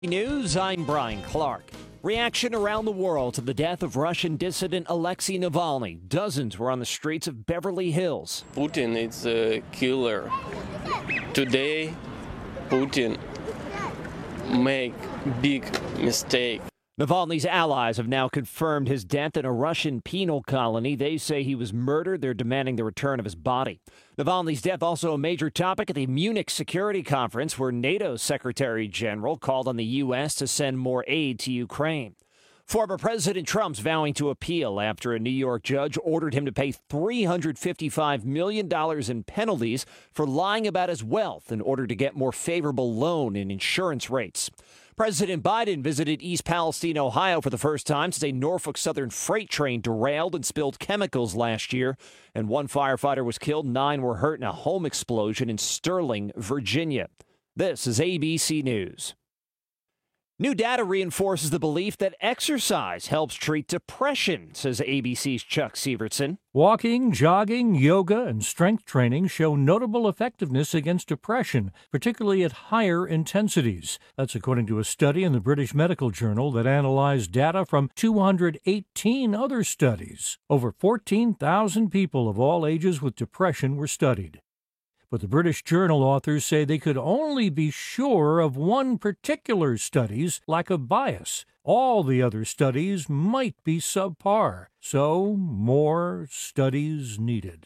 News, I'm Brian Clark. Reaction around the world to the death of Russian dissident Alexei Navalny. Dozens were on the streets of Beverly Hills. Putin is a killer. Today, Putin make big mistake. Navalny's allies have now confirmed his death in a Russian penal colony. They say he was murdered. They're demanding the return of his body. Navalny's death also a major topic at the Munich Security Conference, where NATO's Secretary General called on the U.S. to send more aid to Ukraine. Former President Trump's vowing to appeal after a New York judge ordered him to pay $355 million in penalties for lying about his wealth in order to get more favorable loan and insurance rates. President Biden visited East Palestine, Ohio for the first time since a Norfolk Southern freight train derailed and spilled chemicals last year, and one firefighter was killed, 9 were hurt in a home explosion in Sterling, Virginia. This is ABC News. New data reinforces the belief that exercise helps treat depression, says ABC's Chuck Sievertson. Walking, jogging, yoga, and strength training show notable effectiveness against depression, particularly at higher intensities. That's according to a study in the British Medical Journal that analyzed data from 218 other studies. Over 14,000 people of all ages with depression were studied. But the British Journal authors say they could only be sure of one particular study's lack of bias. All the other studies might be subpar, so more studies needed.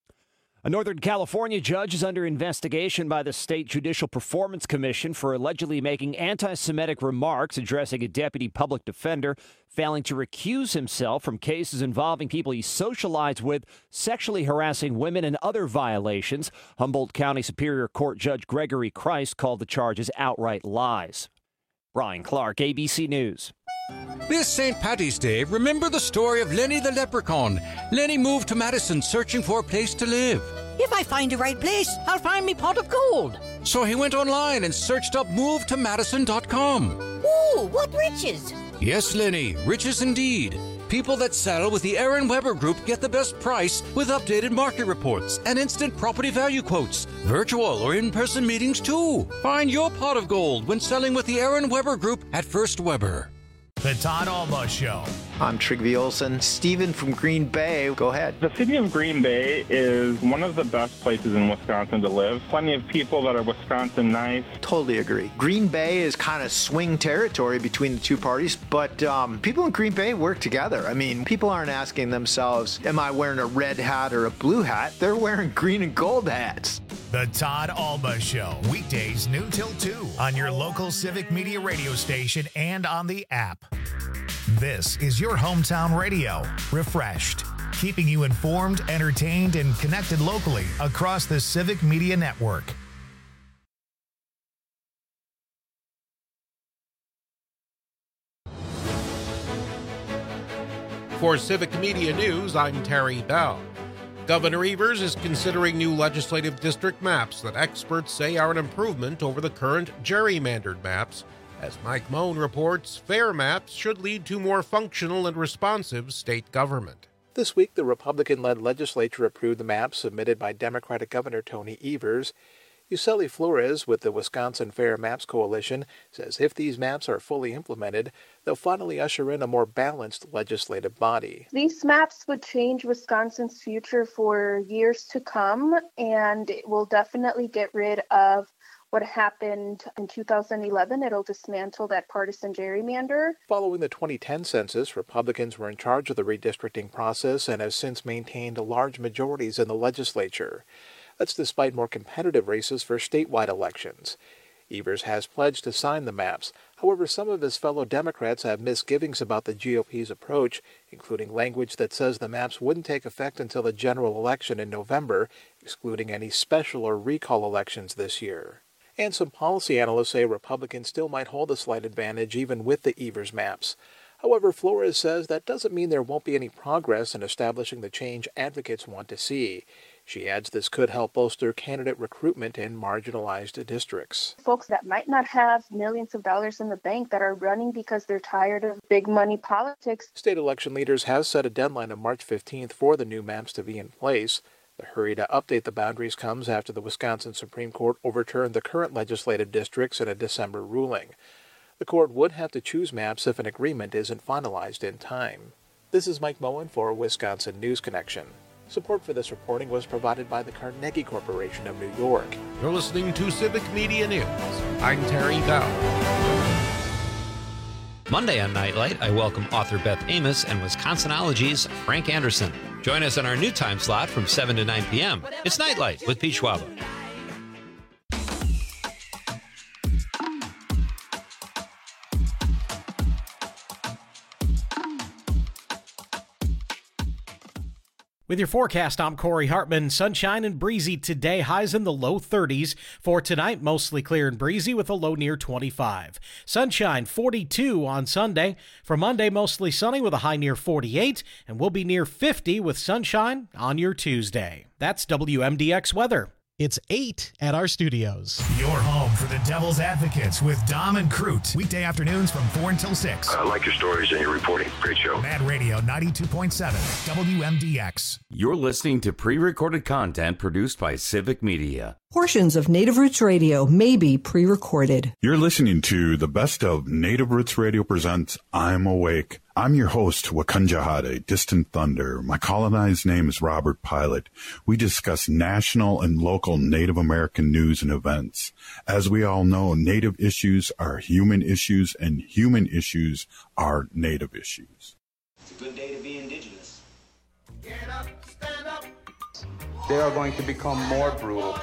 A Northern California judge is under investigation by the State Judicial Performance Commission for allegedly making anti-Semitic remarks addressing a deputy public defender, failing to recuse himself from cases involving people he socialized with, sexually harassing women, and other violations. Humboldt County Superior Court Judge Gregory Christ called the charges outright lies. Brian Clark, ABC News. This St. Paddy's Day, remember the story of Lenny the Leprechaun. Lenny moved to Madison searching for a place to live. If I find the right place, I'll find me pot of gold. So he went online and searched up movetomadison.com. Ooh, what riches! Yes, Lenny, riches indeed. People that sell with the Aaron Weber Group get the best price with updated market reports and instant property value quotes. Virtual or in-person meetings, too. Find your pot of gold when selling with the Aaron Weber Group at First Weber. The Todd Alba Show. I'm Trygve Olsen. Steven from Green Bay, go ahead. The city of Green Bay is one of the best places in Wisconsin to live. Plenty of people that are Wisconsin nice. Totally agree. Green Bay is kind of swing territory between the two parties, but people in Green Bay work together. I mean, people aren't asking themselves, am I wearing a red hat or a blue hat? They're wearing green and gold hats. The Todd Alba Show, weekdays noon till 2 on your local Civic Media radio station and on the app. This is your hometown radio, refreshed, keeping you informed, entertained, and connected locally across the Civic Media Network. For Civic Media News, I'm Terry Bell. Governor Evers is considering new legislative district maps that experts say are an improvement over the current gerrymandered maps. As Mike Moan reports, fair maps should lead to more functional and responsive state government. This week, the Republican-led legislature approved the maps submitted by Democratic Governor Tony Evers. Yuseli Flores with the Wisconsin Fair Maps Coalition says if these maps are fully implemented, they'll finally usher in a more balanced legislative body. These maps would change Wisconsin's future for years to come, and it will definitely get rid of what happened in 2011. It'll dismantle that partisan gerrymander. Following the 2010 census, Republicans were in charge of the redistricting process and have since maintained large majorities in the legislature. That's despite more competitive races for statewide elections. Evers has pledged to sign the maps. However, some of his fellow Democrats have misgivings about the GOP's approach, including language that says the maps wouldn't take effect until the general election in November, excluding any special or recall elections this year. And some policy analysts say Republicans still might hold a slight advantage even with the Evers maps. However, Flores says that doesn't mean there won't be any progress in establishing the change advocates want to see. She adds this could help bolster candidate recruitment in marginalized districts. Folks that might not have millions of dollars in the bank that are running because they're tired of big money politics. State election leaders have set a deadline of March 15th for the new maps to be in place. The hurry to update the boundaries comes after the Wisconsin Supreme Court overturned the current legislative districts in a December ruling. The court would have to choose maps if an agreement isn't finalized in time. This is Mike Moen for Wisconsin News Connection. Support for this reporting was provided by the Carnegie Corporation of New York. You're listening to Civic Media News. I'm Terry Dow. Monday on Nightlight, I welcome author Beth Amos and Wisconsinology's Frank Anderson. Join us on our new time slot from 7 to 9 p.m. It's Nightlight with Pete Schwaba. With your forecast, I'm Corey Hartman. Sunshine and breezy today, highs in the low 30s. For tonight, mostly clear and breezy with a low near 25. Sunshine 42 on Sunday. For Monday, mostly sunny with a high near 48, and we'll be near 50 with sunshine on your Tuesday. That's WMDX weather. It's 8 at our studios. Your home for the Devil's Advocates with Dom and Crute. Weekday afternoons from 4 until 6. I like your stories and your reporting. Great show. Mad Radio 92.7 WMDX. You're listening to pre-recorded content produced by Civic Media. Portions of Native Roots Radio may be pre-recorded. You're listening to the best of Native Roots Radio presents I'm Awake. I'm your host, Wakunjahade, Distant Thunder. My colonized name is Robert Pilot. We discuss national and local Native American news and events. As we all know, Native issues are human issues, and human issues are Native issues. It's a good day to be Indigenous. Get up, stand up. They are going to become more brutal.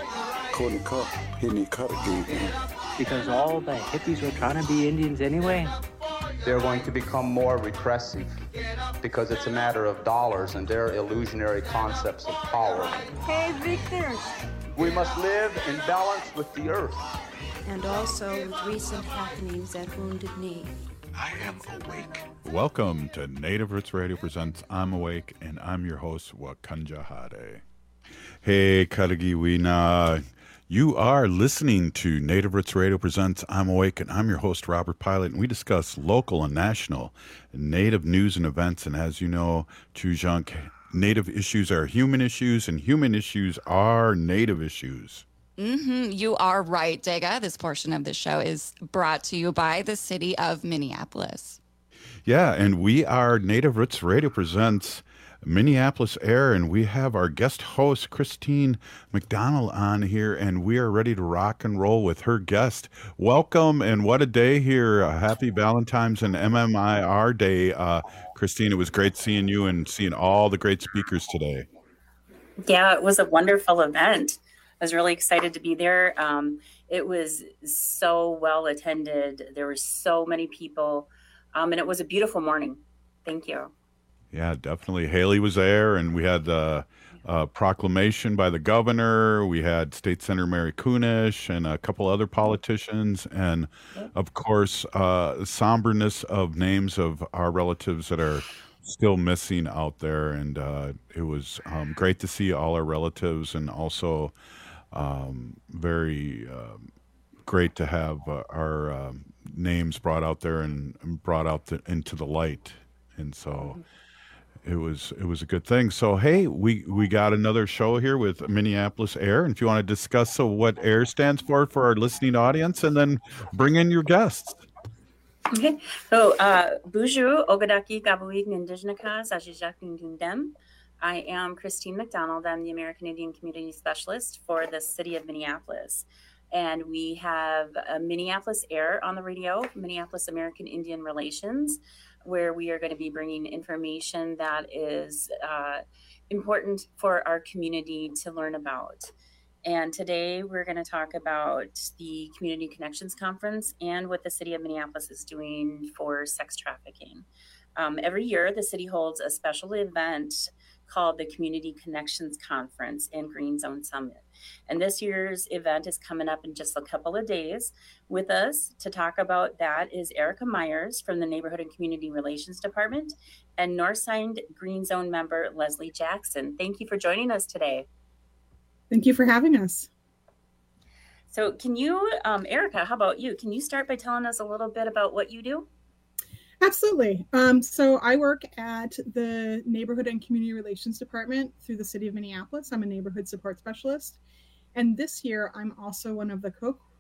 Because all the hippies were trying to be Indians anyway. They're going to become more repressive because it's a matter of dollars and their illusionary concepts of power. Hey, Victor. We must live in balance with the earth. And also with recent happenings at Wounded Knee. I am awake. Welcome to Native Roots Radio presents I'm Awake, and I'm your host, Wakunjahade. Hey, Karagiwina. You are listening to Native Roots Radio presents I'm Awake, and I'm your host, Robert Pilot, and we discuss local and national Native news and events. And as you know, Chujunk, Native issues are human issues, and human issues are Native issues. You are right, Dega. This portion of the show is brought to you by the city of Minneapolis. Yeah, and we are Native Roots Radio presents Minneapolis Air, and we have our guest host, Christine McDonald, on here, and we are ready to rock and roll with her guest. Welcome, and what a day here. Happy Valentine's and MMIR Day. Christine, it was great seeing you and seeing all the great speakers today. Yeah, it was a wonderful event. I was really excited to be there. It was so well attended. There were so many people, and it was a beautiful morning. Thank you. Yeah, definitely. Haley was there, and we had the proclamation by the governor. We had State Senator Mary Kunesh and a couple other politicians, and of course, somberness of names of our relatives that are still missing out there. And it was great to see all our relatives, and also very great to have our names brought out there and brought out into the light. And so it was a good thing. So, hey, we got another show here with Minneapolis Air. And if you want to discuss what AIR stands for our listening audience, and then bring in your guests. Okay. So, Buju, Ogadaki, Gabuig, Indigenaka, Sajijak, Dem. I am Christine McDonald. I'm the American Indian Community Specialist for the city of Minneapolis. And we have a Minneapolis Air on the radio, Minneapolis American Indian Relations, where we are going to be bringing information that is important for our community to learn about. And today we're going to talk about the Community Connections Conference and what the city of Minneapolis is doing for sex trafficking. Every year, the city holds a special event called the Community Connections Conference and Green Zone Summit. And this year's event is coming up in just a couple of days. With us to talk about that is Erica Myers from the Neighborhood and Community Relations Department and Northside Green Zone member Leslie Jackson. Thank you for joining us today. Thank you for having us. So can you, Erica, how about you? Can you start by telling us a little bit about what you do? Absolutely. So I work at the Neighborhood and Community Relations Department through the city of Minneapolis. I'm a neighborhood support specialist. And this year, I'm also one of the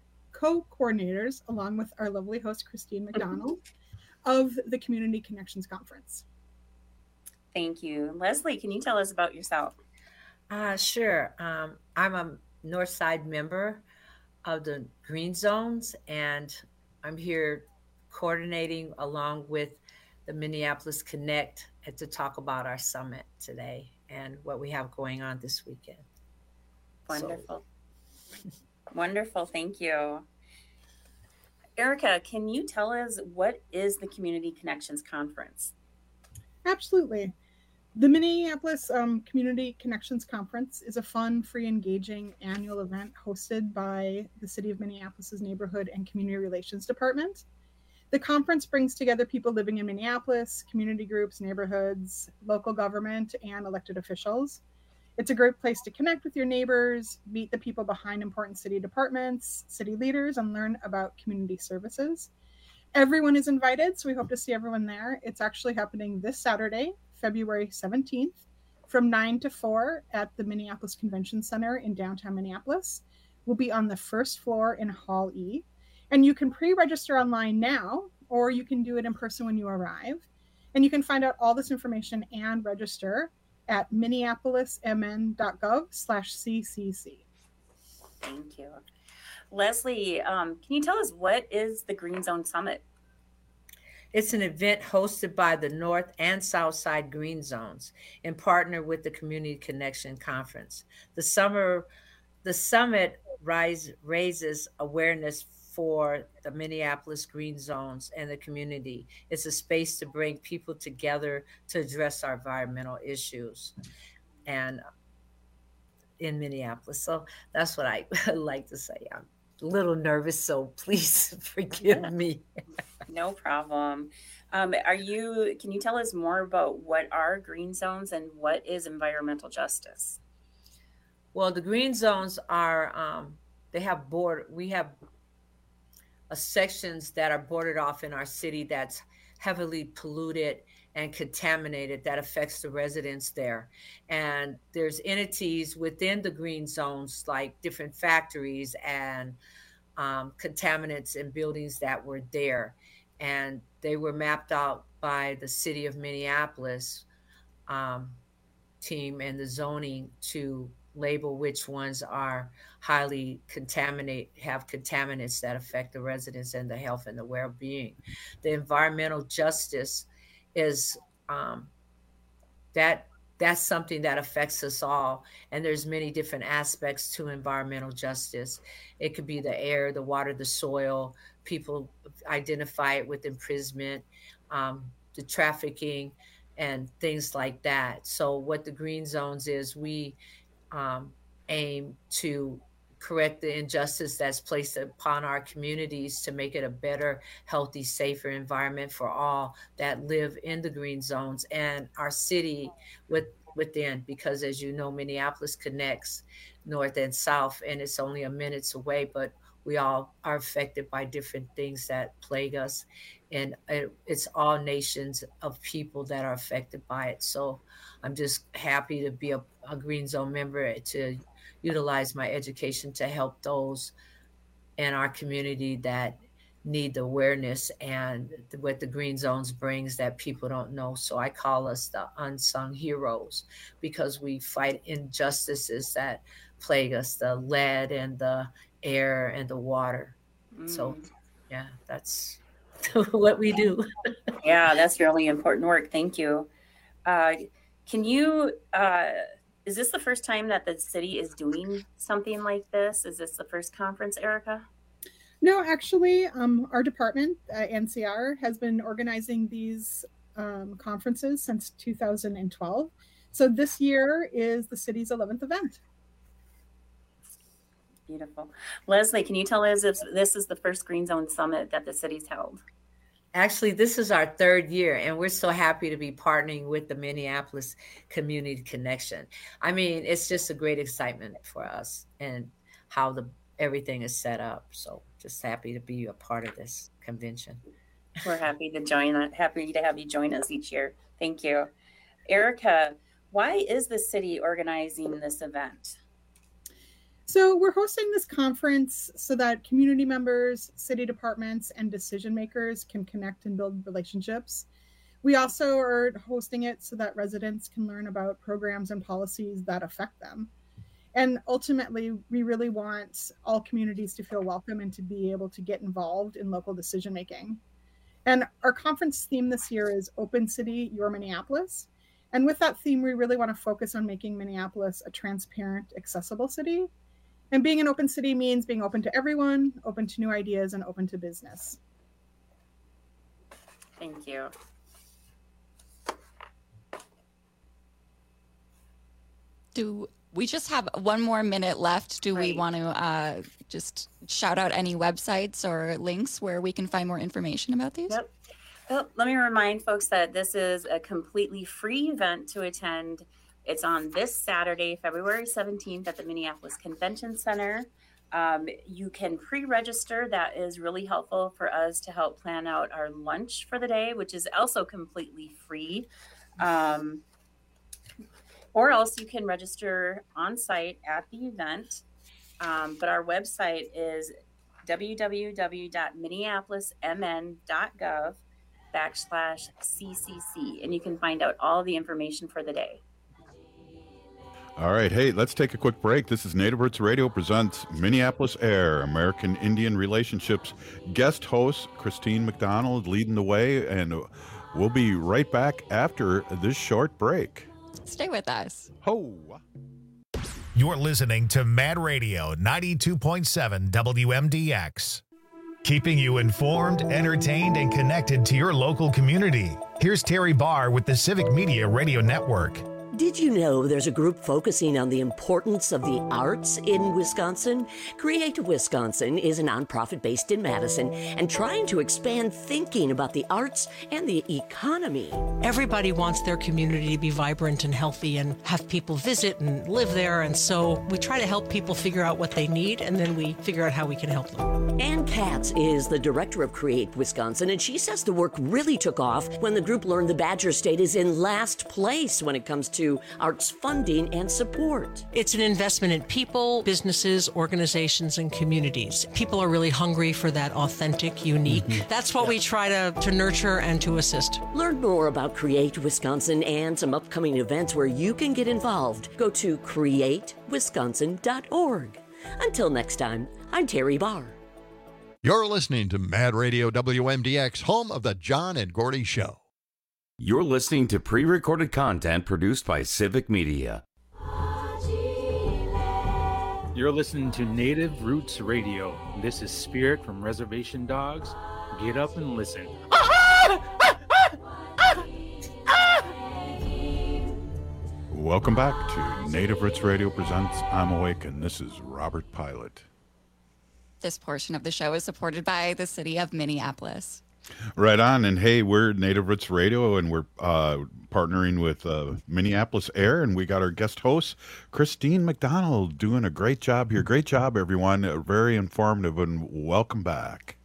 co-coordinators, along with our lovely host, Christine McDonald, of the Community Connections Conference. Thank you. Leslie, can you tell us about yourself? Sure. I'm a Northside member of the Green Zones, and I'm here coordinating along with the Minneapolis Connect to talk about our summit today and what we have going on this weekend. Wonderful. Wonderful. Thank you. Erica, can you tell us what is the Community Connections Conference? Absolutely. The Minneapolis Community Connections Conference is a fun, free, engaging annual event hosted by the City of Minneapolis's Neighborhood and Community Relations Department. The conference brings together people living in Minneapolis, community groups, neighborhoods, local government, and elected officials. It's a great place to connect with your neighbors, meet the people behind important city departments, city leaders, and learn about community services. Everyone is invited, so we hope to see everyone there. It's actually happening this Saturday, February 17th, from 9 to 4 at the Minneapolis Convention Center in downtown Minneapolis. We'll be on the first floor in Hall E. And you can pre-register online now, or you can do it in person when you arrive. And you can find out all this information and register at minneapolismn.gov/ccc. Thank you. Leslie, can you tell us what is the Green Zone Summit? It's an event hosted by the North and South Side Green Zones in partner with the Community Connection Conference. The summit raises awareness for the Minneapolis Green Zones and the community. It's a space to bring people together to address our environmental issues and in Minneapolis. So that's what I like to say. I'm a little nervous, so please forgive me. No problem. Can you tell us more about what are green zones and what is environmental justice? Well, the green zones are, we have sections that are bordered off in our city that's heavily polluted and contaminated that affects the residents there. And there's entities within the green zones, like different factories and contaminants in buildings that were there. And they were mapped out by the City of Minneapolis team and the zoning to label which ones are highly have contaminants that affect the residents and the health and the well-being. The environmental justice is that's something that affects us all. And there's many different aspects to environmental justice. It could be the air, the water, the soil. People identify it with imprisonment, the trafficking, and things like that. So what the green zones is, we aim to correct the injustice that's placed upon our communities to make it a better, healthy, safer environment for all that live in the green zones and our city within, because as you know, Minneapolis connects north and south, and it's only a minute away, but we all are affected by different things that plague us. And it's all nations of people that are affected by it. So I'm just happy to be a Green Zone member, to utilize my education to help those in our community that need the awareness and what the Green Zones brings that people don't know. So I call us the unsung heroes, because we fight injustices that plague us, the lead and the air and the water. So yeah, that's what we do. Yeah, that's really important work. Thank you. Can you, is this the first time that the city is doing something like this? Is this the first conference, Erica? No, actually, our department, NCR, has been organizing these conferences since 2012. So this year is the city's 11th event. Beautiful. Leslie, can you tell us if this is the first Green Zone Summit that the city's held? Actually, this is our third year, and we're so happy to be partnering with the Minneapolis Community Connection. I mean, it's just a great excitement for us and how everything is set up. So just happy to be a part of this convention. We're happy to have you join us each year. Thank you. Erica, why is the city organizing this event? So we're hosting this conference so that community members, city departments, and decision makers can connect and build relationships. We also are hosting it so that residents can learn about programs and policies that affect them. And ultimately, we really want all communities to feel welcome and to be able to get involved in local decision making. And our conference theme this year is Open City, Your Minneapolis. And with that theme, we really want to focus on making Minneapolis a transparent, accessible city. And being an open city means being open to everyone, open to new ideas, and open to business. Thank you. We just have one more minute left. Do we want to just shout out any websites or links where we can find more information about these? Yep. Well, let me remind folks that this is a completely free event to attend. It's on this Saturday, February 17th at the Minneapolis Convention Center. You can pre-register. That is really helpful for us to help plan out our lunch for the day, which is also completely free. Or else you can register on site at the event. But our website is www.minneapolismn.gov/CCC, and you can find out all the information for the day. All right, hey, let's take a quick break. This is Native Roots Radio presents Minneapolis Air, American Indian Relationships. Guest host Christine McDonald leading the way, and we'll be right back after this short break. Stay with us. Ho! You're listening to Mad Radio 92.7 WMDX. Keeping you informed, entertained, and connected to your local community. Here's Terry Barr with the Civic Media Radio Network. Did you know there's a group focusing on the importance of the arts in Wisconsin? Create Wisconsin is a nonprofit based in Madison and trying to expand thinking about the arts and the economy. Everybody wants their community to be vibrant and healthy and have people visit and live there, and so we try to help people figure out what they need, and then we figure out how we can help them. Ann Katz is the director of Create Wisconsin, and she says the work really took off when the group learned the Badger State is in last place when it comes to arts funding and support. It's an investment in people, businesses, organizations, and communities. People are really hungry for that authentic, unique. That's what we try to nurture and to assist. Learn more about Create Wisconsin and some upcoming events where you can get involved. Go to createwisconsin.org. Until next time, I'm Terry Barr. You're listening to Mad Radio WMDX, home of the John and Gordy Show. You're listening to pre-recorded content produced by Civic Media. You're listening to Native Roots Radio. This is Spirit from Reservation Dogs. Get up and listen. Welcome back to Native Roots Radio presents I'm Awake, and this is Robert Pilot. This portion of the show is supported by the city of Minneapolis. Right on. And hey, we're Native Roots Radio, and we're partnering with Minneapolis Air, and we got our guest host, Christine McDonald, doing a great job here. Great job, everyone. Very informative, and welcome back.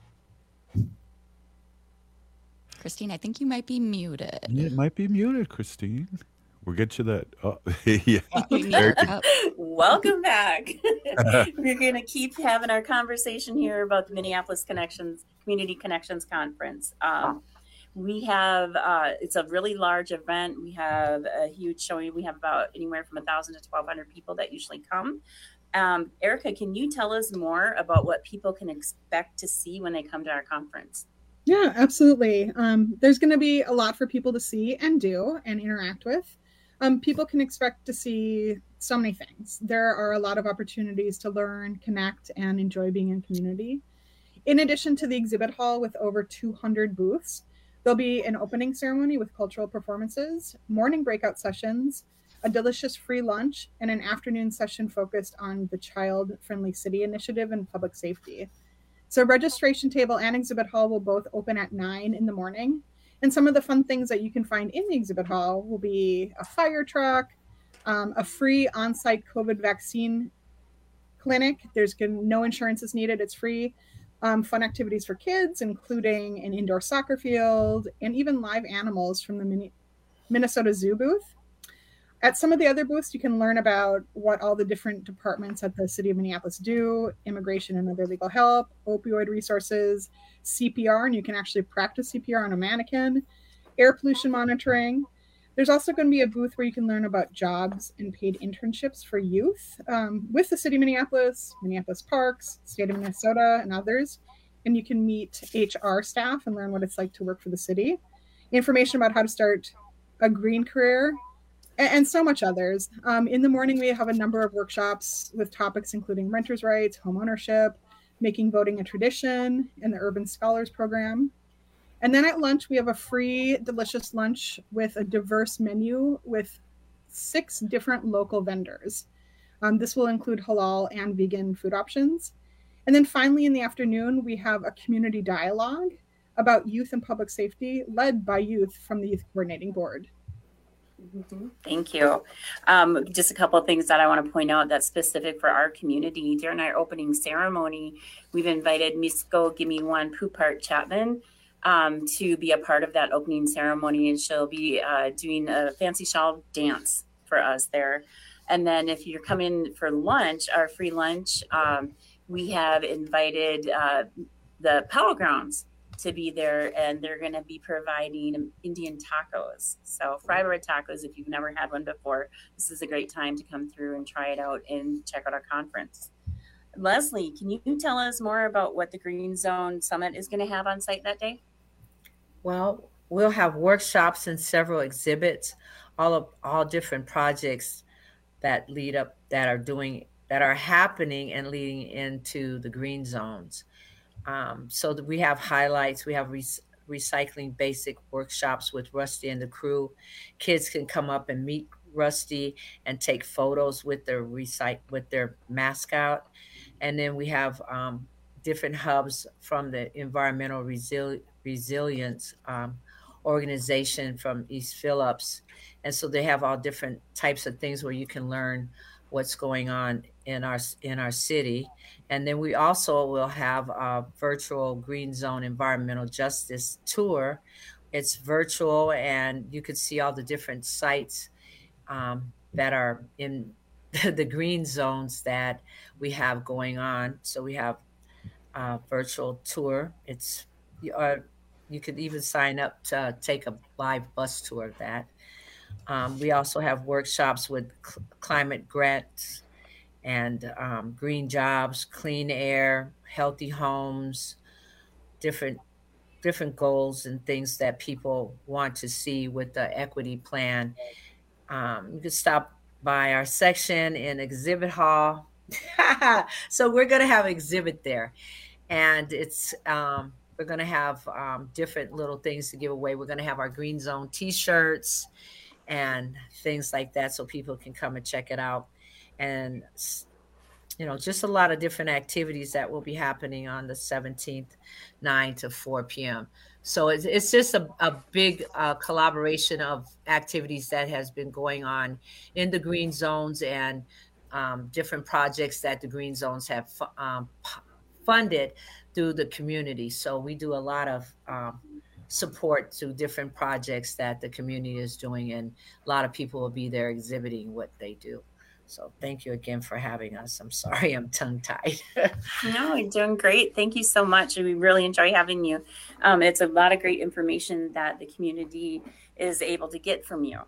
Christine, I think you might be muted. It might be muted, Christine. We'll get you that. Oh, yeah. Welcome back. We're going to keep having our conversation here about the Minneapolis Community Connections Conference. We have, it's a really large event. We have a huge showing. We have about anywhere from 1,000 to 1,200 people that usually come. Erica, can you tell us more about what people can expect to see when they come to our conference? Yeah, absolutely. There's going to be a lot for people to see and do and interact with. People can expect to see so many things. There are a lot of opportunities to learn, connect, and enjoy being in community. In addition to the exhibit hall with over 200 booths, there'll be an opening ceremony with cultural performances, morning breakout sessions, a delicious free lunch, and an afternoon session focused on the Child Friendly City Initiative and public safety. So registration table and exhibit hall will both open at 9 in the morning. And some of the fun things that you can find in the exhibit hall will be a fire truck, a free on-site COVID vaccine clinic. There's no insurance is needed. It's free. Fun activities for kids, including an indoor soccer field and even live animals from the Minnesota Zoo booth. At some of the other booths, you can learn about what all the different departments at the City of Minneapolis do: immigration and other legal help, opioid resources, CPR, and you can actually practice CPR on a mannequin, air pollution monitoring. There's also going to be a booth where you can learn about jobs and paid internships for youth with the City of Minneapolis, Minneapolis Parks, State of Minnesota, and others. And you can meet HR staff and learn what it's like to work for the city. Information about how to start a green career, and so much others. In the morning, we have a number of workshops with topics including renters' rights, home ownership, making voting a tradition, and the Urban Scholars Program. And then at lunch, we have a free, delicious lunch with a diverse menu with 6 different local vendors. This will include halal and vegan food options. And then finally, in the afternoon, we have a community dialogue about youth and public safety led by youth from the Youth Coordinating Board. Thank you. Just a couple of things that I want to point out that's specific for our community. During our opening ceremony, we've invited Misko Gimiwan Pupart Chapman to be a part of that opening ceremony, and she'll be doing a fancy shawl dance for us there. And then if you're coming for lunch, our free lunch, we have invited the Powell Grounds to be there, and they're going to be providing Indian tacos. So fry bread tacos, if you've never had one before, this is a great time to come through and try it out and check out our conference. Leslie, can you tell us more about what the Green Zone Summit is going to have on site that day? Well, we'll have workshops and several exhibits, all different projects that lead up, that are happening and leading into the green zones. So that we have highlights, we have recycling basic workshops with Rusty and the crew. Kids can come up and meet Rusty and take photos with their mascot. And then we have different hubs from the Environmental Resilience organization from East Phillips. And so they have all different types of things where you can learn what's going on in our city. And then we also will have a virtual Green Zone Environmental Justice Tour. It's virtual, and you could see all the different sites that are in the green zones that we have going on. So we have a virtual tour. You could even sign up to take a live bus tour of that. We also have workshops with climate grants and green jobs, clean air, healthy homes, different goals and things that people want to see with the equity plan. You can stop by our section in exhibit hall. So we're going to have exhibit there, and it's we're going to have different little things to give away. We're going to have our Green Zone t-shirts and things like that, so people can come and check it out. And, just a lot of different activities that will be happening on the 17th, 9 to 4 p.m. So it's just a big collaboration of activities that has been going on in the green zones, and different projects that the green zones have funded through the community. So we do a lot of support to different projects that the community is doing, and a lot of people will be there exhibiting what they do. So thank you again for having us. I'm sorry I'm tongue-tied. No, you're doing great. Thank you so much. We really enjoy having you. It's a lot of great information that the community is able to get from you.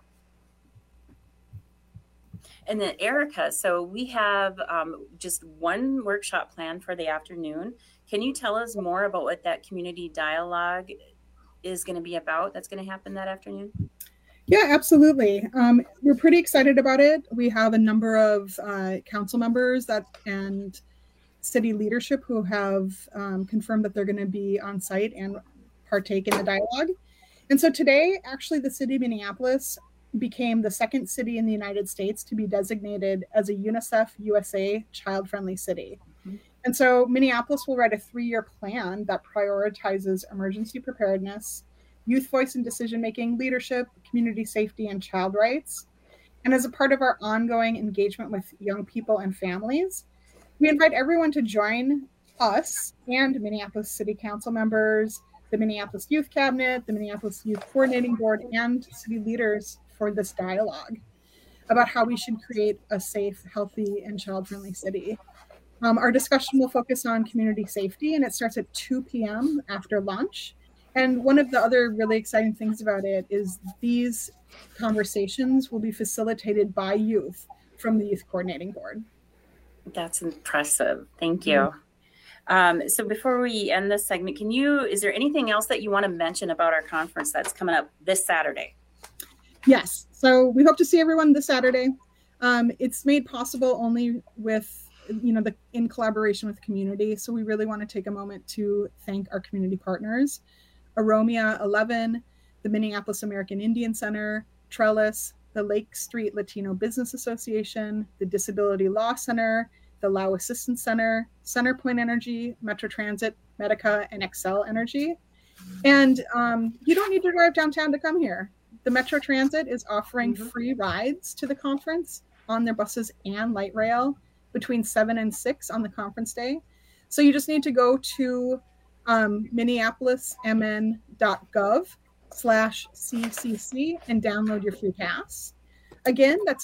And then Erica, so we have just one workshop planned for the afternoon. Can you tell us more about what that community dialogue is going to be about that's going to happen that afternoon? Yeah, absolutely. We're pretty excited about it. We have a number of council members and city leadership who have confirmed that they're going to be on site and partake in the dialogue. And so today, actually, the city of Minneapolis became the second city in the United States to be designated as a UNICEF USA child-friendly city. Mm-hmm. And so Minneapolis will write a 3-year plan that prioritizes emergency preparedness, youth voice and decision-making, leadership, community safety, and child rights. And as a part of our ongoing engagement with young people and families, we invite everyone to join us and Minneapolis City Council members, the Minneapolis Youth Cabinet, the Minneapolis Youth Coordinating Board, and city leaders for this dialogue. about how we should create a safe, healthy, and child-friendly city. Our discussion will focus on community safety, and it starts at 2 p.m. after lunch. And one of the other really exciting things about it is these conversations will be facilitated by youth from the Youth Coordinating Board. That's impressive. Thank you. So before we end this segment, is there anything else that you want to mention about our conference that's coming up this Saturday? Yes. So we hope to see everyone this Saturday. It's made possible only with, in collaboration with the community. So we really want to take a moment to thank our community partners, Aromia 11, the Minneapolis American Indian Center, Trellis, the Lake Street Latino Business Association, the Disability Law Center, the Lao Assistance Center, CenterPoint Energy, Metro Transit, Medica, and Excel Energy. And you don't need to drive downtown to come here. The Metro Transit is offering free rides to the conference on their buses and light rail between 7 and 6 on the conference day. So you just need to go to minneapolismn.gov/CCC and download your free pass. Again, that's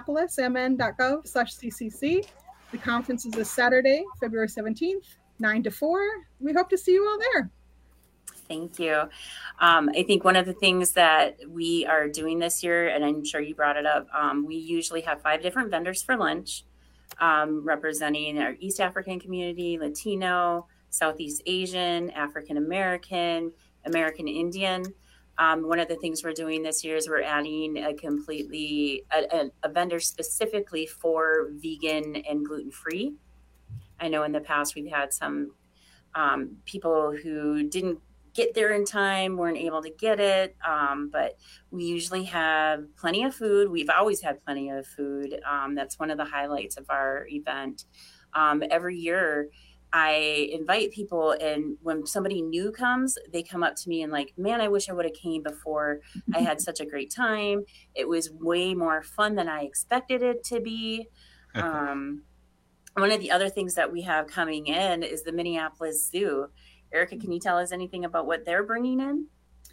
minneapolismn.gov/CCC. The conference is this Saturday, February 17th, 9 to 4. We hope to see you all there. Thank you. I think one of the things that we are doing this year, and I'm sure you brought it up, we usually have 5 different vendors for lunch representing our East African community, Latino, Southeast Asian, African American, American Indian. One of the things we're doing this year is we're adding a vendor specifically for vegan and gluten-free. I know in the past we've had some people who didn't get there in time, weren't able to get it, but we usually have plenty of food. We've always had plenty of food. That's one of the highlights of our event. Every year, I invite people, and when somebody new comes, they come up to me and like, man, I wish I would have came before. I had such a great time. It was way more fun than I expected it to be. One of the other things that we have coming in is the Minneapolis Zoo. Erica, can you tell us anything about what they're bringing in?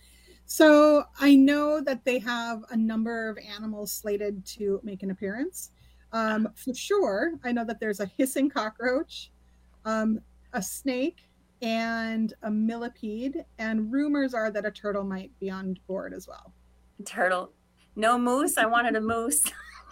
So I know that they have a number of animals slated to make an appearance. For sure, I know that there's a hissing cockroach, a snake, and a millipede. And rumors are that a turtle might be on board as well. Turtle. No moose? I wanted a moose.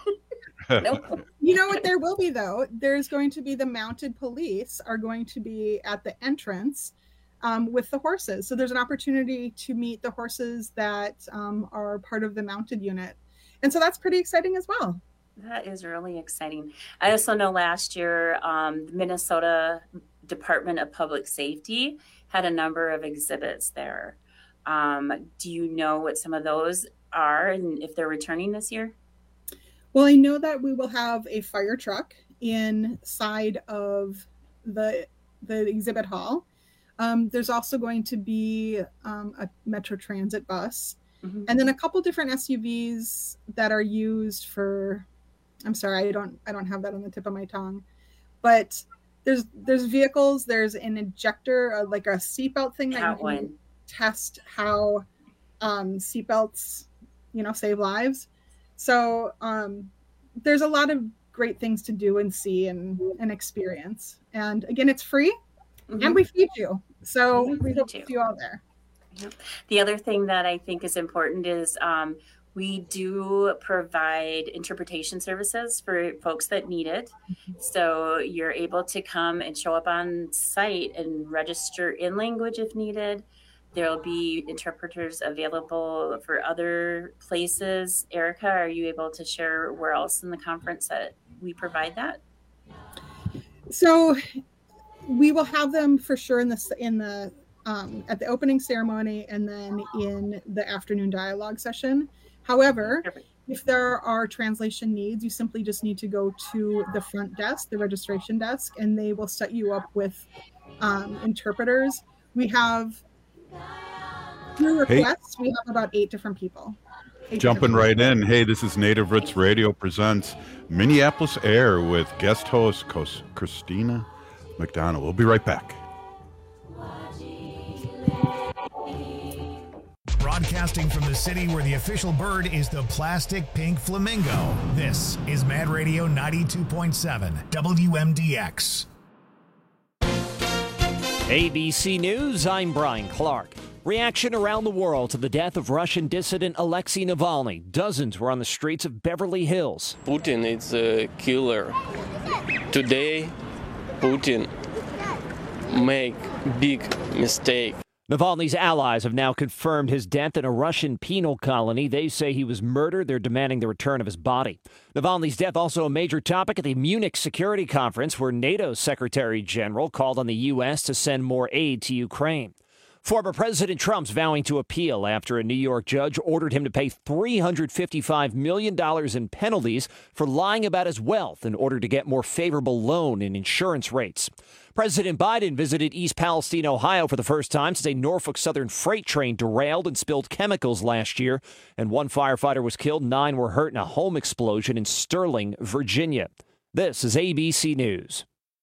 Nope. You know what there will be, though? There's going to be the mounted police are going to be at the entrance with the horses. So there's an opportunity to meet the horses that are part of the mounted unit. And so that's pretty exciting as well. That is really exciting. I also know last year, the Minnesota Department of Public Safety had a number of exhibits there. Do you know what some of those are and if they're returning this year? Well, I know that we will have a fire truck inside of the exhibit hall. There's also going to be a Metro Transit bus, and then a couple different SUVs that are used for. I'm sorry, I don't have that on the tip of my tongue, but there's vehicles. There's an ejector, like a seatbelt thing that you can test how seatbelts, save lives. So there's a lot of great things to do and see and experience. And again, it's free, and we feed you. So we hope to see you all there. Yep. The other thing that I think is important is we do provide interpretation services for folks that need it. So you're able to come and show up on site and register in language if needed. There'll be interpreters available for other places. Erica, are you able to share where else in the conference that we provide that? So we will have them for sure at the opening ceremony and then in the afternoon dialogue session. However, if there are translation needs, you simply just need to go to the front desk, the registration desk, and they will set you up with interpreters. We have, through requests, we have about 8 different people. Jumping right in. Hey, this is Native Roots Radio presents Minneapolis Air with guest host Christina McDonald. We'll be right back. Broadcasting from the city where the official bird is the plastic pink flamingo. This is Mad Radio 92.7 WMDX. ABC News, I'm Brian Clark. Reaction around the world to the death of Russian dissident Alexei Navalny. Dozens were on the streets of Beverly Hills. Putin is a killer. Today, Putin make big mistake. Navalny's allies have now confirmed his death in a Russian penal colony. They say he was murdered. They're demanding the return of his body. Navalny's death also a major topic at the Munich Security Conference, where NATO's Secretary General called on the U.S. to send more aid to Ukraine. Former President Trump's vowing to appeal after a New York judge ordered him to pay $355 million in penalties for lying about his wealth in order to get more favorable loan and insurance rates. President Biden visited East Palestine, Ohio for the first time since a Norfolk Southern freight train derailed and spilled chemicals last year, and one firefighter was killed, 9 were hurt in a home explosion in Sterling, Virginia. This is ABC News.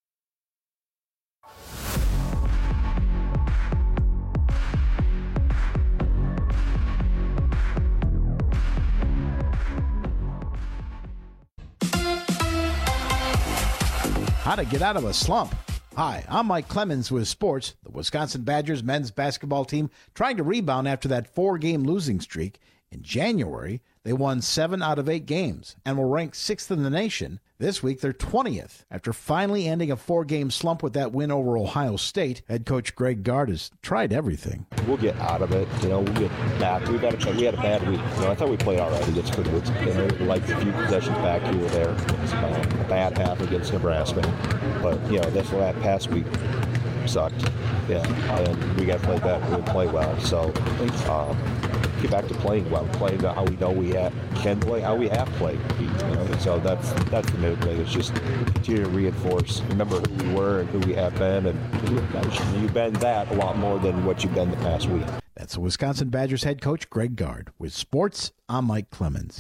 How to get out of a slump. Hi, I'm Mike Clemens with sports. The Wisconsin Badgers men's basketball team trying to rebound after that 4-game losing streak. In January, they won 7 out of 8 games and were ranked 6th in the nation. This week, they're 20th after finally ending a 4-game slump with that win over Ohio State. Head coach Greg Gard has tried everything. We'll get out of it. We'll get back. We had a bad week. I thought we played all right against Goodwood. We liked a few possessions back here or there. It was a bad half against Nebraska. But, this past week sucked. And we got to play better. We didn't play well. So, get back to playing well, playing how we know we can play, how we have played. So that's the main thing. It's just continue to reinforce, remember who we were and who we have been, and you've been that a lot more than what you've been the past week. That's the Wisconsin Badgers head coach Greg Gard. With sports, I'm Mike Clemens.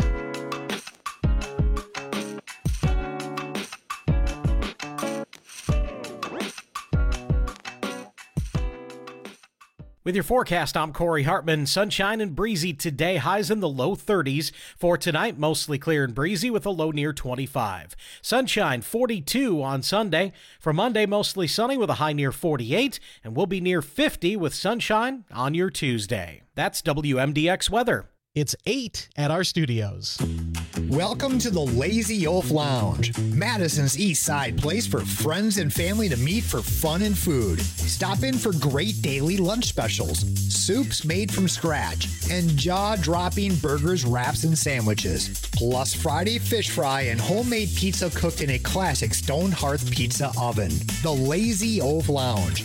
With your forecast, I'm Corey Hartman. Sunshine and breezy today, highs in the low 30s. For tonight, mostly clear and breezy with a low near 25. Sunshine 42 on Sunday. For Monday, mostly sunny with a high near 48, and we'll be near 50 with sunshine on your Tuesday. That's WMDX weather. It's 8 at our studios. Welcome to the Lazy Oaf Lounge, Madison's East Side place for friends and family to meet for fun and food. Stop in for great daily lunch specials, soups made from scratch, and jaw-dropping burgers, wraps, and sandwiches. Plus Friday fish fry and homemade pizza cooked in a classic stone hearth pizza oven. The Lazy Oaf Lounge,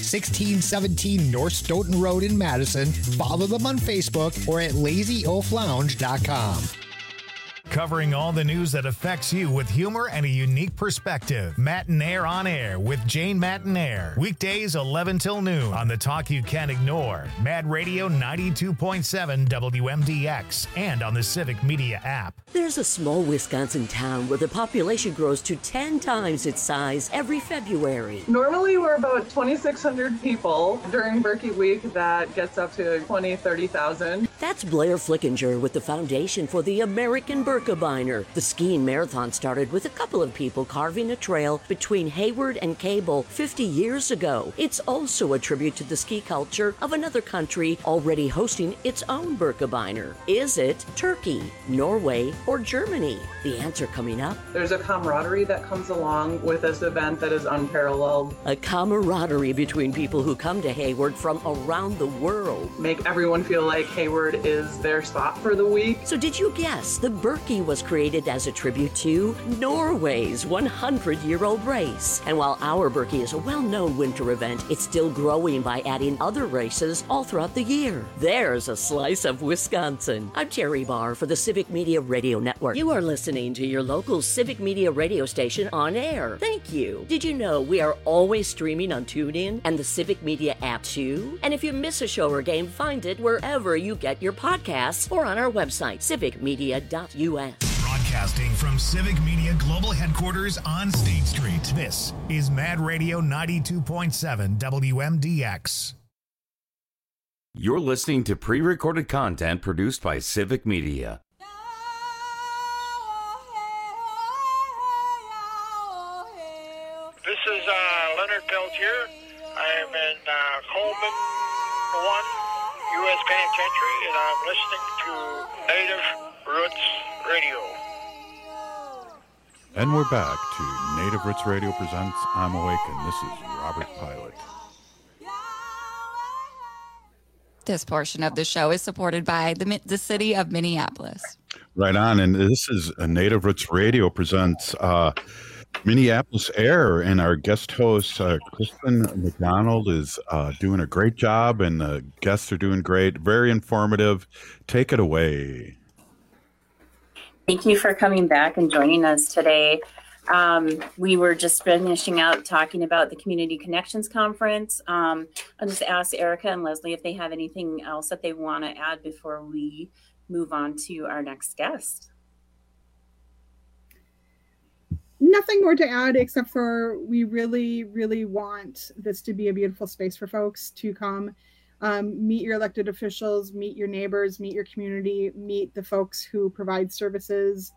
1617 North Stoughton Road in Madison. Follow them on Facebook or at lazyoaflounge.com. Covering all the news that affects you with humor and a unique perspective. Matinaire on Air with Jane Matinaire. Weekdays 11 till noon on the talk you can't ignore. Mad Radio 92.7 WMDX and on the Civic Media app. There's a small Wisconsin town where the population grows to 10 times its size every February. Normally we're about 2,600 people. During Berkey Week, that gets up to 30,000. That's Blair Flickinger with the Foundation for the American Birkebeiner. The skiing marathon started with a couple of people carving a trail between Hayward and Cable 50 years ago. It's also a tribute to the ski culture of another country already hosting its own Birkebeiner. Is it Turkey, Norway, or Germany? The answer coming up. There's a camaraderie that comes along with this event that is unparalleled. A camaraderie between people who come to Hayward from around the world. Make everyone feel like Hayward is their spot for the week. So did you guess the Berkey was created as a tribute to Norway's 100-year-old race? And while our Berkey is a well-known winter event, it's still growing by adding other races all throughout the year. There's a slice of Wisconsin. I'm Terry Barr for the Civic Media Radio Network. You are listening to your local Civic Media radio station on air. Thank you. Did you know we are always streaming on TuneIn and the Civic Media app too? And if you miss a show or game, find it wherever you get your podcasts or on our website, civicmedia.us. Broadcasting from Civic Media Global Headquarters on State Street. This is Mad Radio 92.7 WMDX. You're listening to pre-recorded content produced by Civic Media. This is Leonard Peltier. I am in Coleman 1 U.S. Penitentiary, and I'm listening to Native Roots Radio. And we're back to Native Roots Radio presents I'm Awake, and this is Robert Pilot. This portion of the show is supported by the city of Minneapolis. Right on, and this is Native Roots Radio presents Minneapolis Air, and our guest host, Kristen McDonald, is doing a great job, and the guests are doing great. Very informative. Take it away. Thank you for coming back and joining us today. We were just finishing out talking about the Community Connections Conference. I'll just ask Erica and Leslie if they have anything else that they want to add before we move on to our next guest. Nothing more to add except for we really, really want this to be a beautiful space for folks to come meet your elected officials, meet your neighbors, meet your community, meet the folks who provide services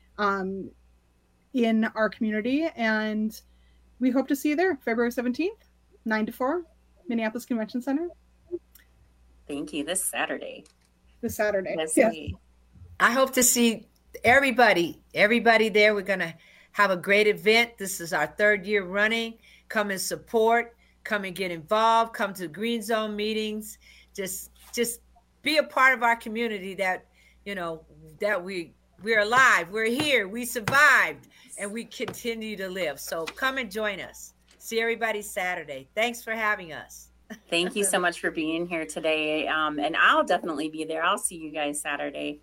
in our community. And we hope to see you there February 17th, 9 to 4, Minneapolis Convention Center. Thank you. This Saturday. This Saturday. Yes. I hope to see everybody there. We're going to have a great event. This is our 3rd year running. Come and support, come and get involved, come to Green Zone meetings. Just be a part of our community that, you know, that we're alive, we're here, we survived, and we continue to live. So come and join us. See everybody Saturday. Thanks for having us. Thank you so much for being here today. And I'll definitely be there. I'll see you guys Saturday.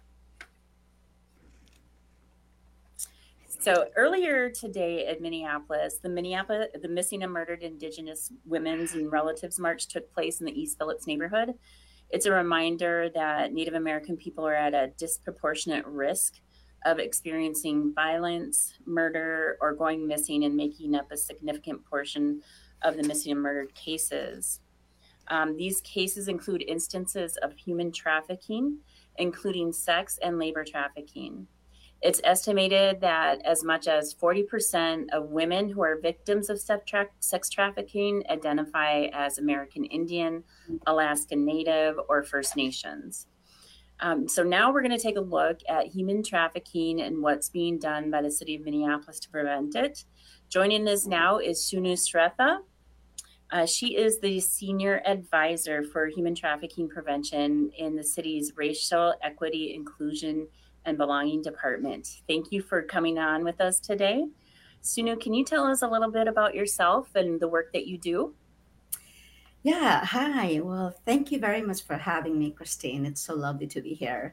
So earlier today at Minneapolis, the Missing and Murdered Indigenous Women's and Relatives March took place in the East Phillips neighborhood. It's a reminder that Native American people are at a disproportionate risk of experiencing violence, murder, or going missing, and making up a significant portion of the missing and murdered cases. These cases include instances of human trafficking, including sex and labor trafficking. It's estimated that as much as 40% of women who are victims of sex trafficking identify as American Indian, Alaskan Native, or First Nations. So now we're going to take a look at human trafficking and what's being done by the city of Minneapolis to prevent it. Joining us now is Sunu Sretha. She is the senior advisor for human trafficking prevention in the city's Racial Equity, Inclusion, and Belonging Department. Thank you for coming on with us today. Sunu, can you tell us a little bit about yourself and the work that you do? Yeah, hi. Well, thank you very much for having me, Christine. It's so lovely to be here.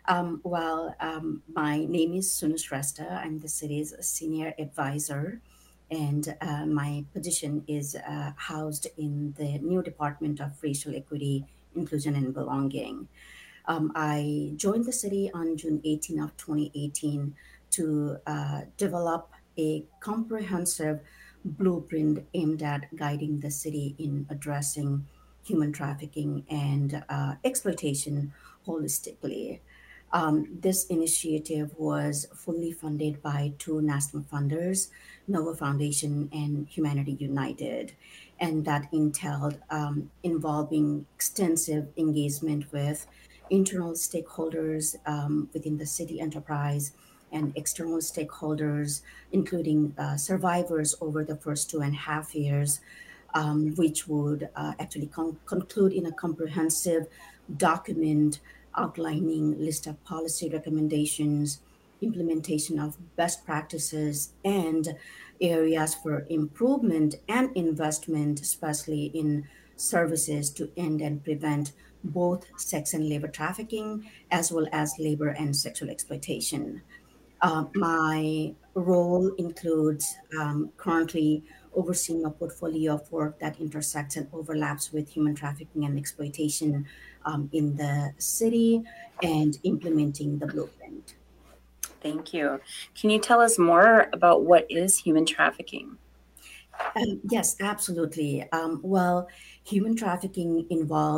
My name is Sunu Sretha. I'm the city's senior advisor, and my position is housed in the new Department of Racial Equity, Inclusion, and Belonging. I joined the city on June 18 of 2018 to develop a comprehensive blueprint aimed at guiding the city in addressing human trafficking and exploitation holistically. This initiative was fully funded by 2 national funders, Nova Foundation and Humanity United, and that entailed involving extensive engagement with internal stakeholders within the city enterprise and external stakeholders, including survivors over the first 2.5 years, which would actually conclude in a comprehensive document outlining list of policy recommendations, implementation of best practices, and areas for improvement and investment, especially in services to end and prevent both sex and labor trafficking, as well as labor and sexual exploitation. My role includes currently overseeing a portfolio of work that intersects and overlaps with human trafficking and exploitation in the city and implementing the blueprint. Thank you. Can you tell us more about what is human trafficking? Yes, absolutely. Well, human trafficking involves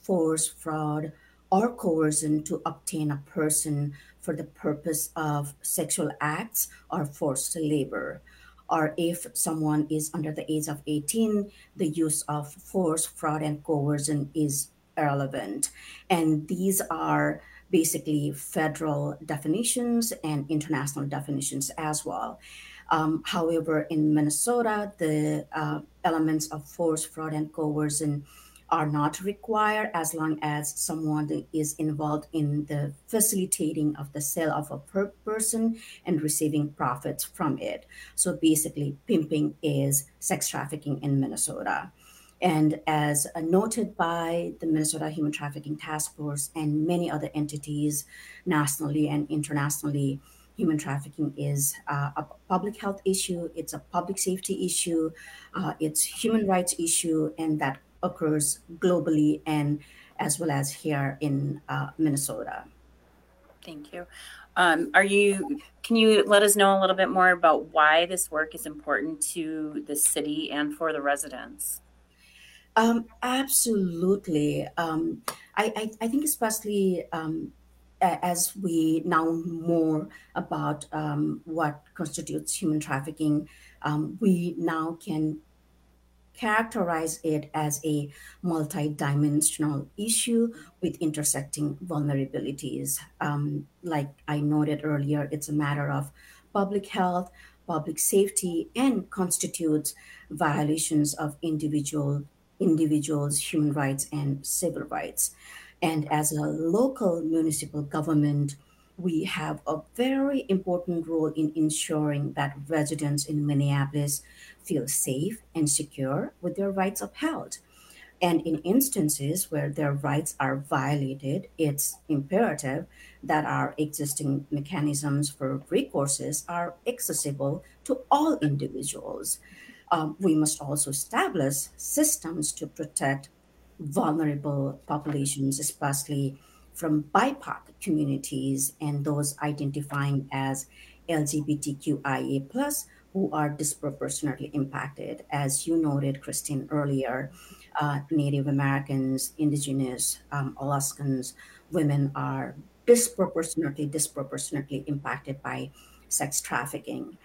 force, fraud, or coercion to obtain a person for the purpose of sexual acts or forced labor. Or if someone is under the age of 18, the use of force, fraud, and coercion is irrelevant. And these are basically federal definitions and international definitions as well. However, in Minnesota, the elements of force, fraud, and coercion are not required as long as someone is involved in the facilitating of the sale of a person and receiving profits from it. So basically, pimping is sex trafficking in Minnesota. And as noted by the Minnesota Human Trafficking Task Force and many other entities nationally and internationally, human trafficking is a public health issue, it's a public safety issue, it's human rights issue, and that occurs globally and as well as here in Minnesota. Thank you. Can you let us know a little bit more about why this work is important to the city and for the residents? Absolutely. I think especially as we know more about what constitutes human trafficking, we now can characterize it as a multidimensional issue with intersecting vulnerabilities. Like I noted earlier, it's a matter of public health, public safety, and constitutes violations of individuals' human rights and civil rights. And as a local municipal government, we have a very important role in ensuring that residents in Minneapolis feel safe and secure with their rights upheld. And in instances where their rights are violated, it's imperative that our existing mechanisms for recourses are accessible to all individuals. We must also establish systems to protect vulnerable populations, especially from BIPOC communities and those identifying as LGBTQIA+, who are disproportionately impacted. As you noted, Christine, earlier, Native Americans, Indigenous, Alaskans, women are disproportionately impacted by sex trafficking.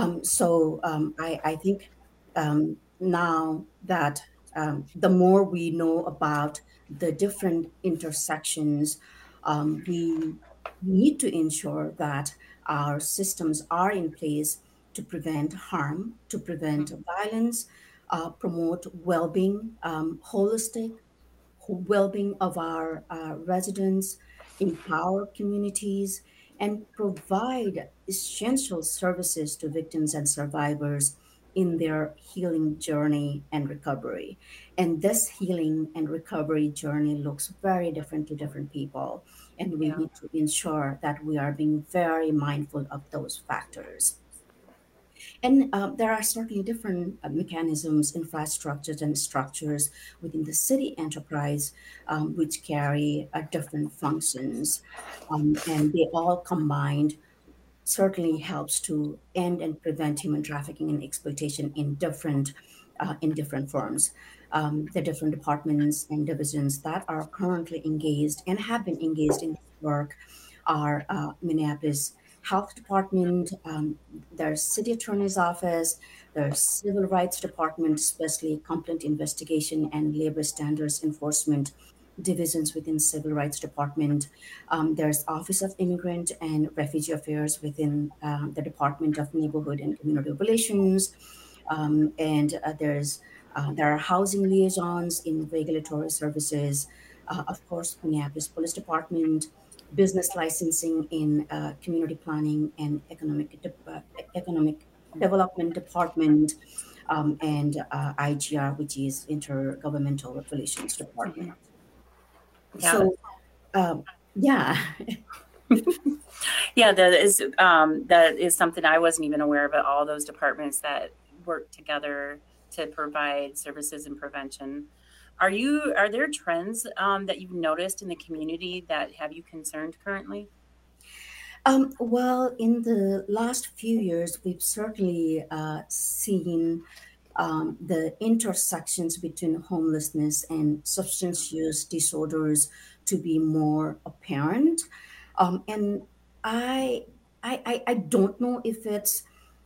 I think now that the more we know about the different intersections, we need to ensure that our systems are in place to prevent harm, to prevent violence, promote well-being, holistic well-being of our residents, empower communities, and provide essential services to victims and survivors in their healing journey and recovery. And this healing and recovery journey looks very different to different people. And we need to ensure that we are being very mindful of those factors. And there are certainly different mechanisms, infrastructures, and structures within the city enterprise which carry different functions. And they all combined certainly helps to end and prevent human trafficking and exploitation in different forms. The different departments and divisions that are currently engaged and have been engaged in this work are Minneapolis Health Department, there's City Attorney's Office, there's Civil Rights Department, especially complaint investigation and labor standards enforcement divisions within Civil Rights Department. There's Office of Immigrant and Refugee Affairs within the Department of Neighborhood and Community Relations. There are housing liaisons in regulatory services. Of course, Minneapolis Police Department, business licensing in community planning and economic development department, and IGR, which is Intergovernmental Relations Department. Yeah. So, yeah. Yeah, that is something I wasn't even aware of, all those departments that work together to provide services and prevention. Are there trends that you've noticed in the community that have you concerned currently? Well, in the last few years, we've certainly seen the intersections between homelessness and substance use disorders to be more apparent. And I don't know if it's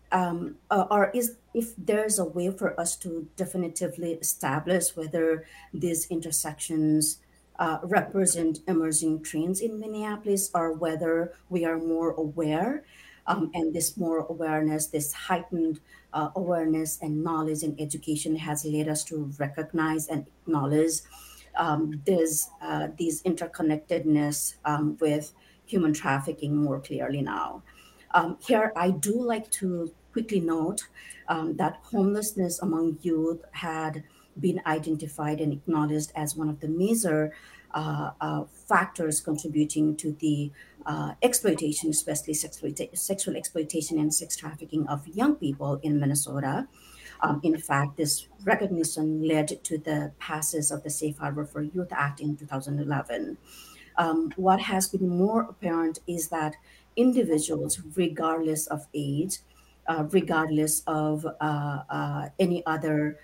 if there's a way for us to definitively establish whether these intersections represent emerging trends in Minneapolis, or whether we are more aware, and this more awareness, this heightened awareness and knowledge and education has led us to recognize and acknowledge these interconnectedness with human trafficking more clearly now. Here, I do like to quickly note that homelessness among youth had been identified and acknowledged as one of the major factors contributing to the exploitation, especially sexual exploitation and sex trafficking of young people in Minnesota. In fact, this recognition led to the passage of the Safe Harbor for Youth Act in 2011. What has been more apparent is that individuals, regardless of age, regardless of any other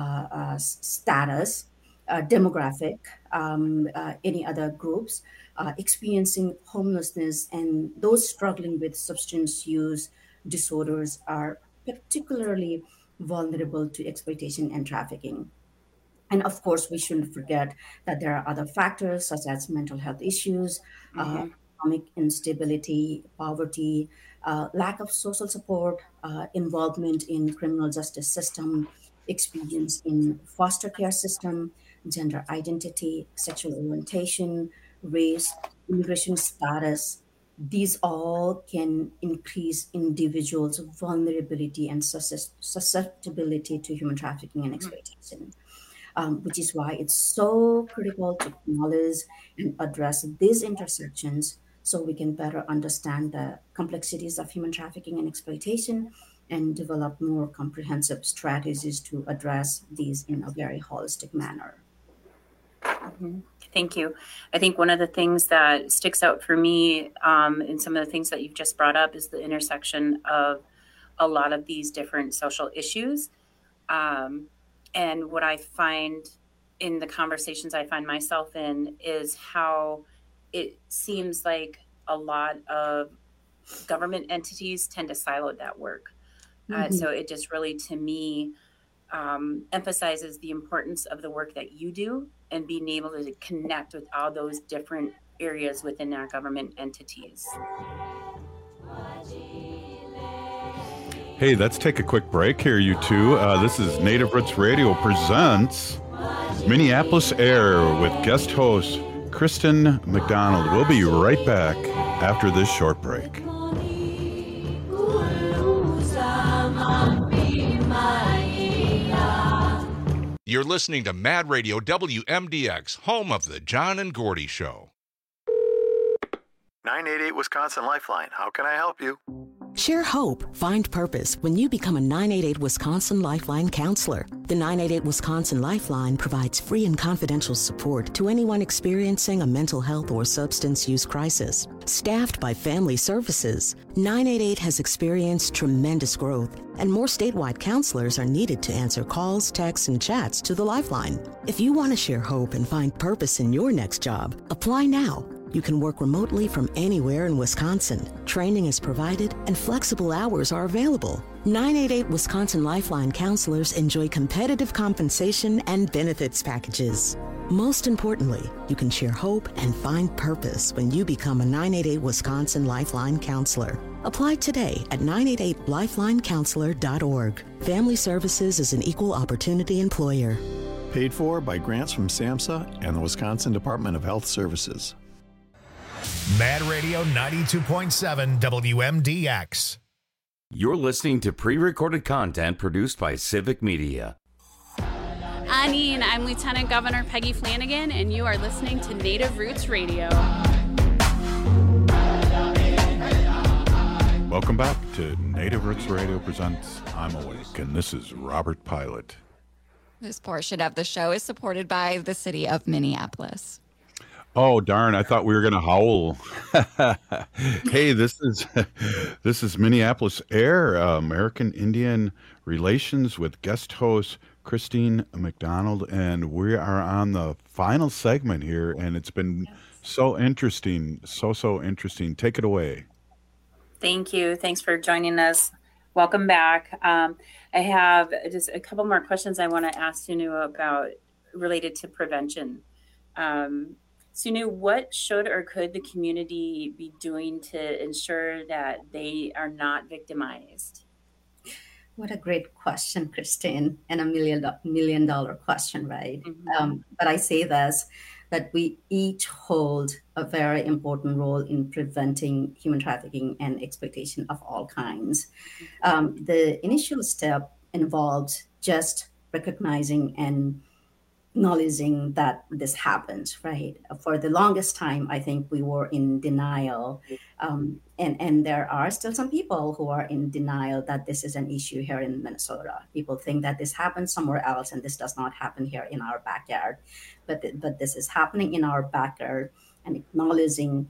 status, demographic, any other groups, experiencing homelessness and those struggling with substance use disorders are particularly vulnerable to exploitation and trafficking. And of course, we shouldn't forget that there are other factors such as mental health issues, economic instability, poverty, lack of social support, involvement in criminal justice system, experience in foster care system, gender identity, sexual orientation, race, immigration status. These all can increase individuals' vulnerability and susceptibility to human trafficking and exploitation, which is why it's so critical to acknowledge and address these intersections so we can better understand the complexities of human trafficking and exploitation and develop more comprehensive strategies to address these in a very holistic manner. Mm-hmm. Thank you. I think one of the things that sticks out for me in some of the things that you've just brought up is the intersection of a lot of these different social issues. And what I find in the conversations I find myself in is how it seems like a lot of government entities tend to silo that work. So it just really, to me, emphasizes the importance of the work that you do and being able to connect with all those different areas within our government entities. Hey, let's take a quick break here, you two. This is Native Roots Radio presents Minneapolis Air with guest host Kristen McDonald. We'll be right back after this short break. You're listening to Mad Radio WMDX, home of the John and Gordy Show. 988 Wisconsin Lifeline. How can I help you? Share hope, find purpose when you become a 988 Wisconsin Lifeline counselor. The 988 Wisconsin Lifeline provides free and confidential support to anyone experiencing a mental health or substance use crisis. Staffed by Family Services, 988 has experienced tremendous growth, and more statewide counselors are needed to answer calls, texts, and chats to the Lifeline. If you want to share hope and find purpose in your next job, apply now. You can work remotely from anywhere in Wisconsin. Training is provided and flexible hours are available. 988 Wisconsin Lifeline counselors enjoy competitive compensation and benefits packages. Most importantly, you can share hope and find purpose when you become a 988 Wisconsin Lifeline counselor. Apply today at 988lifelinecounselor.org. Family Services is an equal opportunity employer. Paid for by grants from SAMHSA and the Wisconsin Department of Health Services. Mad Radio 92.7 WMDX. You're listening to pre-recorded content produced by Civic Media. Anine, I'm Lieutenant Governor Peggy Flanagan, and you are listening to Native Roots Radio. Welcome back to Native Roots Radio presents I'm Awake, and this is Robert Pilot. This portion of the show is supported by the city of Minneapolis. Oh darn! I thought we were gonna howl. Hey, this is Minneapolis Air, American Indian Relations with guest host Christine McDonald, and we are on the final segment here, and it's been so interesting, so interesting. Take it away. Thank you. Thanks for joining us. Welcome back. I have just a couple more questions I want to ask Sunu about related to prevention. Sunu, what should or could the community be doing to ensure that they are not victimized? What a great question, Christine, and $1 million question, right? But I say this, that we each hold a very important role in preventing human trafficking and exploitation of all kinds. The initial step involves just recognizing and acknowledging that this happens, right? For the longest time, I think we were in denial. And there are still some people who are in denial that this is an issue here in Minnesota. People think that this happens somewhere else and this does not happen here in our backyard. But this is happening in our backyard, and acknowledging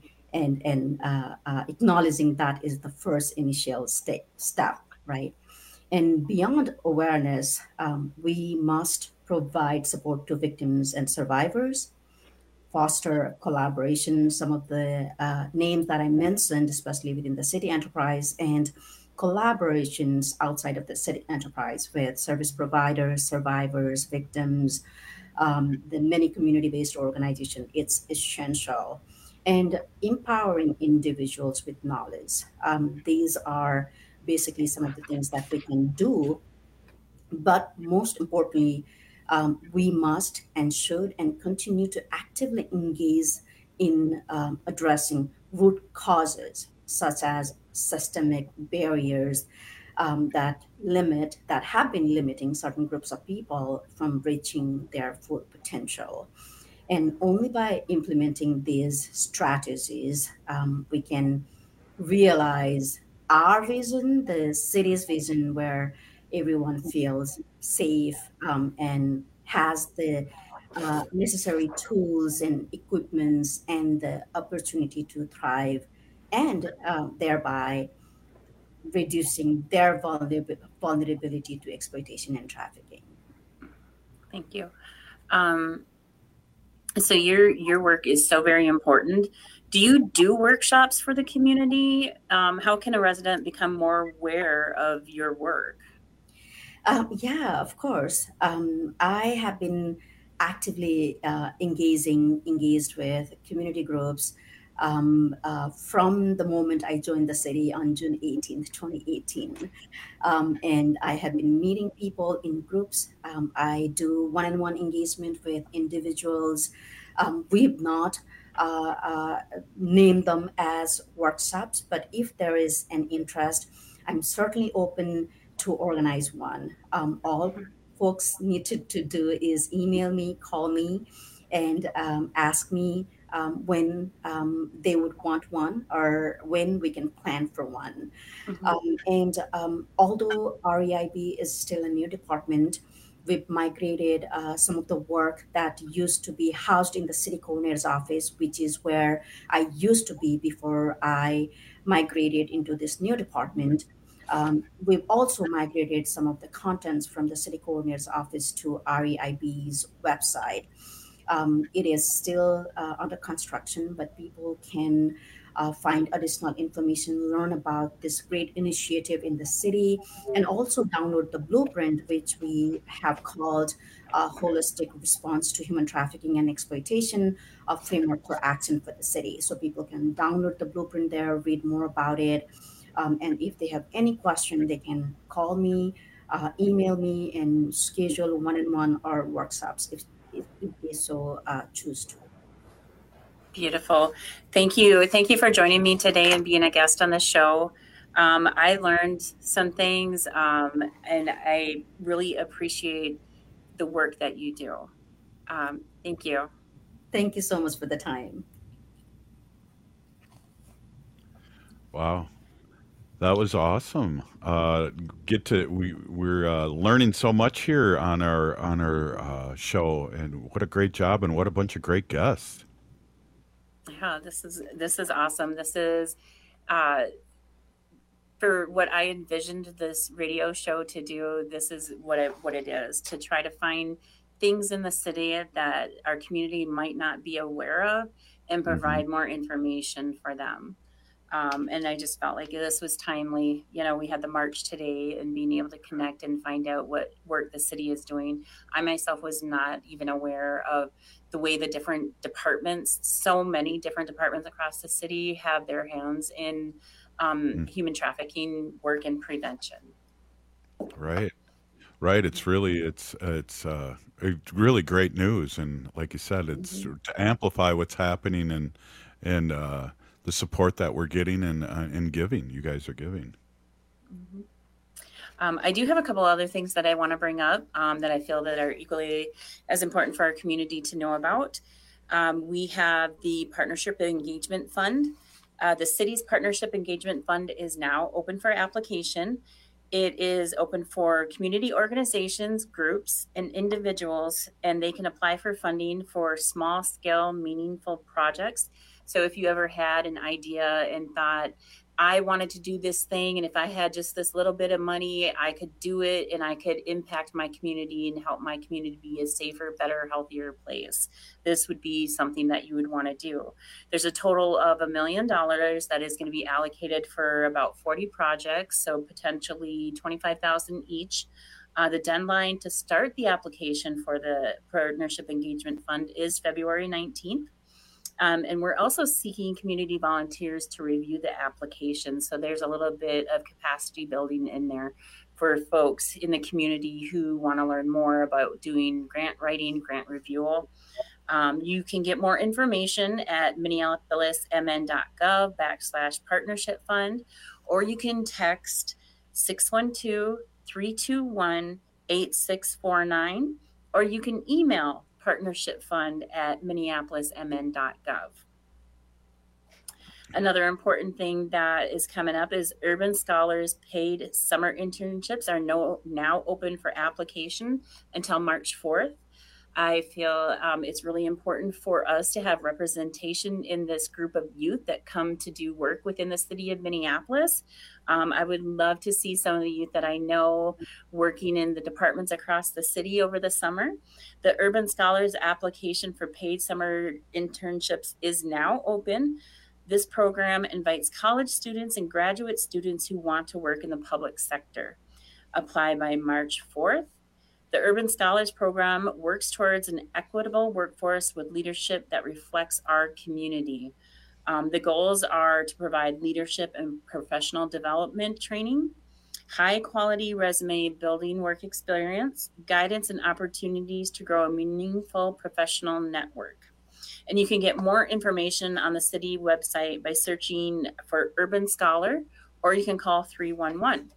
acknowledging that is the first initial step, right? And beyond awareness, we must provide support to victims and survivors, foster collaboration. Some of the names that I mentioned, especially within the city enterprise, and collaborations outside of the city enterprise with service providers, survivors, victims, the many community-based organizations, it's essential. And empowering individuals with knowledge. These are basically some of the things that we can do. But most importantly, we must and should and continue to actively engage in addressing root causes, such as systemic barriers that have been limiting certain groups of people from reaching their full potential. And only by implementing these strategies, we can realize our vision, the city's vision, where everyone feels safe and has the necessary tools and equipments and the opportunity to thrive, and thereby reducing their vulnerability to exploitation and trafficking. Thank you. So your work is so very important. Do you do workshops for the community? How can a resident become more aware of your work? Yeah, of course. I have been actively engaged with community groups from the moment I joined the city on June 18th, 2018. And I have been meeting people in groups. I do one-on-one engagement with individuals. We've not named them as workshops, but if there is an interest, I'm certainly open to organize one. All folks need to do is email me, call me, and ask me when they would want one or when we can plan for one. Although REIB is still a new department, we've migrated some of the work that used to be housed in the city coordinator's office, which is where I used to be before I migrated into this new department. We've also migrated some of the contents from the city coordinator's office to REIB's website. It is still under construction, but people can find additional information, learn about this great initiative in the city, and also download the blueprint, which we have called a Holistic Response to Human Trafficking and Exploitation, a framework for action for the city. So people can download the blueprint there, read more about it. And if they have any question, they can call me, email me, and schedule one-on-one or workshops if they so choose to. Beautiful. Thank you. Thank you for joining me today and being a guest on the show. I learned some things, and I really appreciate the work that you do. Thank you. Thank you so much for the time. Wow. That was awesome. We're learning so much here on our show, and what a great job and what a bunch of great guests. Yeah, this is awesome. This is for what I envisioned this radio show to do. This is what it is, to try to find things in the city that our community might not be aware of and provide more information for them. And I just felt like this was timely. You know, we had the march today, and being able to connect and find out what work the city is doing. I myself was not even aware of the way the different departments, so many different departments across the city, have their hands in human trafficking work and prevention. Right. It's really really great news, and like you said, it's to amplify what's happening and the support that we're getting and giving. You guys are giving. I do have a couple other things that I want to bring up that I feel that are equally as important for our community to know about. We have the Partnership Engagement Fund. The city's Partnership Engagement Fund is now open for application. It is open for community organizations, groups, and individuals, and they can apply for funding for small-scale, meaningful projects. So if you ever had an idea and thought, I wanted to do this thing, and if I had just this little bit of money, I could do it, and I could impact my community and help my community be a safer, better, healthier place, this would be something that you would want to do. There's a total of $1 million that is going to be allocated for about 40 projects, so potentially $25,000 each. The deadline to start the application for the Partnership Engagement Fund is February 19th. And we're also seeking community volunteers to review the application. So there's a little bit of capacity building in there for folks in the community who want to learn more about doing grant writing, grant review. You can get more information at minneapolismn.gov/partnership fund, or you can text 612-321-8649, or you can email partnershipfund@minneapolismn.gov. Another important thing that is coming up is Urban Scholars paid summer internships are now open for application until March 4th. I feel it's really important for us to have representation in this group of youth that come to do work within the city of Minneapolis. I would love to see some of the youth that I know working in the departments across the city over the summer. The Urban Scholars application for paid summer internships is now open. This program invites college students and graduate students who want to work in the public sector. Apply by March 4th. The Urban Scholars Program works towards an equitable workforce with leadership that reflects our community. The goals are to provide leadership and professional development training, high quality resume building work experience, guidance and opportunities to grow a meaningful professional network. And you can get more information on the city website by searching for Urban Scholar, or you can call 311.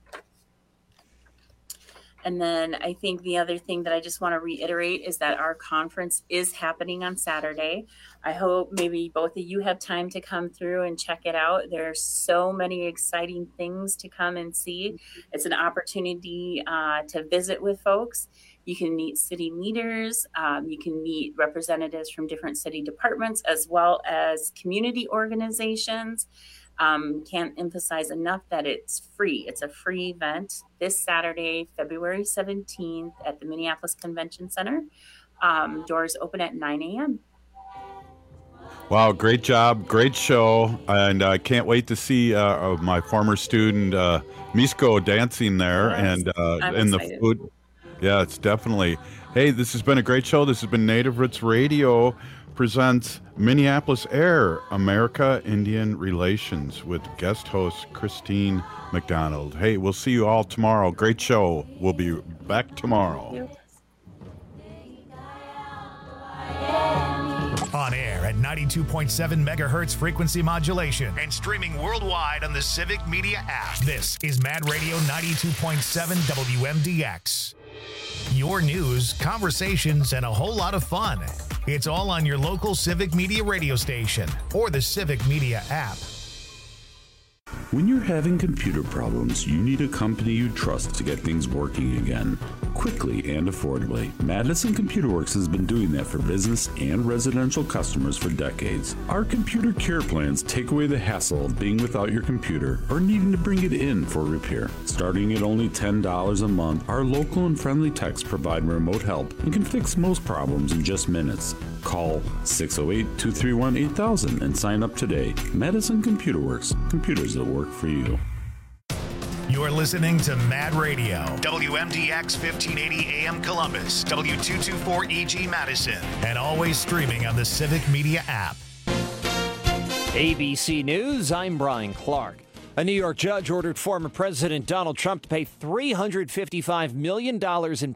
And then I think the other thing that I just want to reiterate is that our conference is happening on Saturday. I hope maybe both of you have time to come through and check it out. There are so many exciting things to come and see. It's an opportunity to visit with folks. You can meet city leaders. You can meet representatives from different city departments, as well as community organizations. Can't emphasize enough that it's free. It's a free event this Saturday, February 17th at the Minneapolis Convention Center. Doors open at 9 a.m. Wow, great job, great show, and I can't wait to see my former student Misko dancing there, and the food. Yeah, it's definitely. Hey, this has been a great show. This has been Native Roots Radio presents Minneapolis Air, America Indian Relations, with guest host Christine McDonald. Hey, we'll see you all tomorrow. Great show. We'll be back tomorrow. On air at 92.7 megahertz frequency modulation and streaming worldwide on the Civic Media app. This is Mad Radio 92.7 WMDX. Your news, conversations, and a whole lot of fun. It's all on your local Civic Media radio station or the Civic Media app. When you're having computer problems, you need a company you trust to get things working again, quickly and affordably. Madison Computer Works has been doing that for business and residential customers for decades. Our computer care plans take away the hassle of being without your computer or needing to bring it in for repair. Starting at only $10 a month, our local and friendly techs provide remote help and can fix most problems in just minutes. Call 608-231-8000 and sign up today. Madison Computer Works, computers that work for you. You're listening to Mad Radio, WMDX 1580 AM Columbus, W224EG Madison, and always streaming on the Civic Media app. ABC News, I'm Brian Clark. A New York judge ordered former President Donald Trump to pay $355 million in